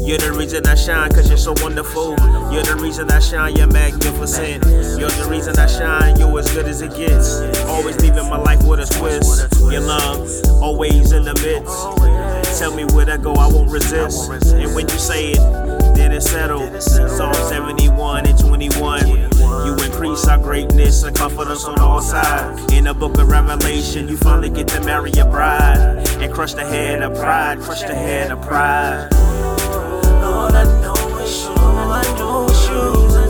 You're the reason I shine, cause you're so wonderful. You're the reason I shine, you're magnificent. You're the reason I shine, you're as good as it gets. Always leaving my life with a twist. Your love, always in the midst. Tell me where to go, I won't resist. And when you say it, then it's settled. Psalm 71 and 21. You increase our greatness and comfort us on all sides. In the book of Revelation, you finally get to marry your bride and crush the head of pride, crush the head of pride. Lord, I know it's you. I know it's you.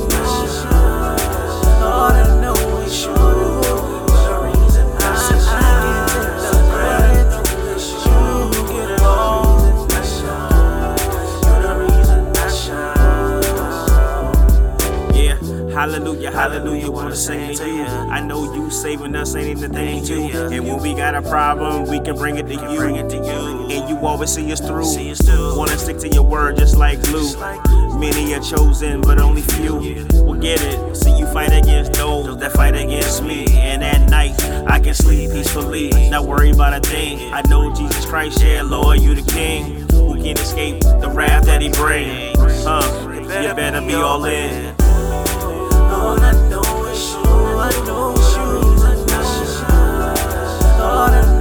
Lord, I know it's you. The reason I get the credit is you. Get it all. You're the reason I shine. Yeah, hallelujah, hallelujah, wanna sing to you. I know you saving us ain't even thing to you. And when we got a problem, we can bring it to you. And you always see us through. Wanna stick to your word just like glue. Many are chosen, but only few will get it. See you fight against those that fight against me. And at night, I can sleep peacefully, not worry about a thing. I know Jesus Christ, yeah, Lord, you the King, who can escape the wrath that He brings. You better be all in. Lord, I know it's you. I know it's you. Lord, I